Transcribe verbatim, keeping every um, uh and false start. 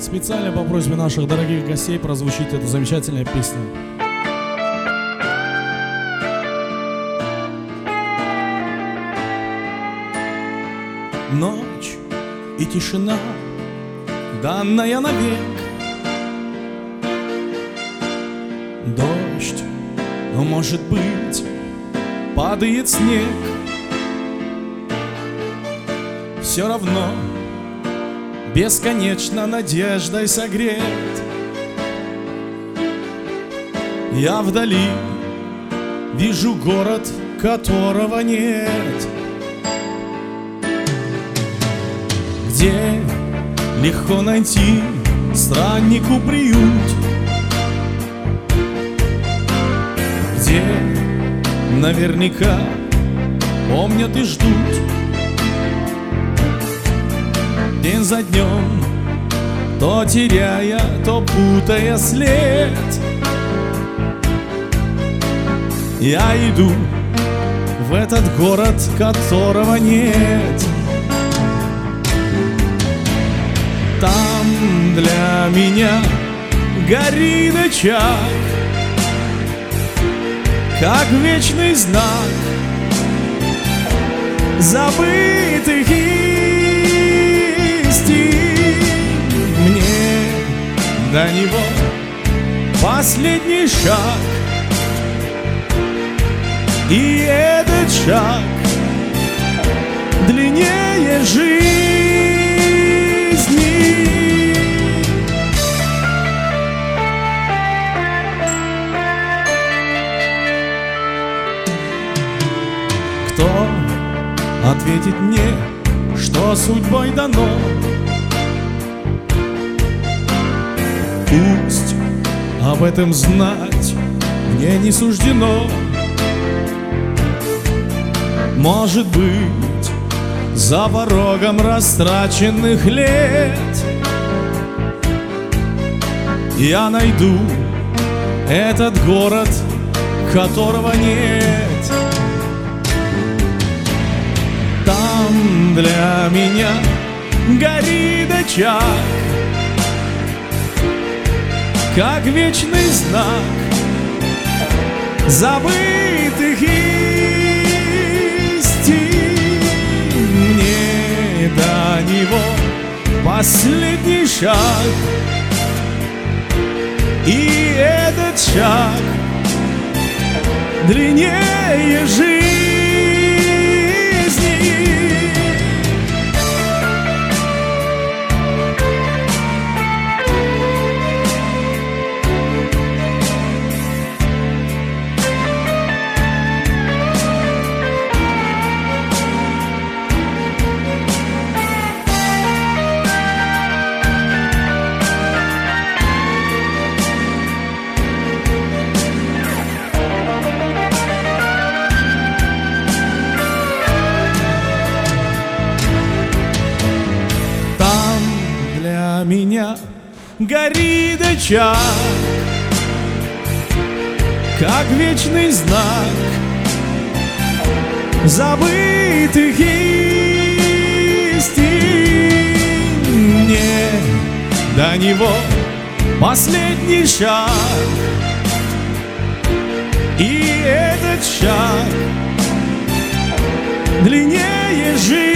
Специально по просьбе наших дорогих гостей прозвучит эта замечательная песня. Ночь и тишина, данная навек. Дождь, но может быть, падает снег. Все равно бесконечно надеждой согрет. Я вдали вижу город, которого нет, где легко найти страннику приют, где наверняка помнят и ждут. День за днем, то теряя, то путая след, я иду в этот город, которого нет. Там для меня горит очаг, как вечный знак забытых истин. Мне до него последний шаг, и этот шаг длиннее жизни. Кто ответит мне, что судьбой дано? Пусть об этом знать мне не суждено. Может быть, за порогом растраченных лет я найду этот город, которого нет. Там для меня горит очаг, как вечный знак забытых истин. Мне до него последний шаг, и этот шаг длиннее жизни. Меня горит очаг, как вечный знак забытых истин. Мне до него последний шаг, и этот шаг длиннее жизни.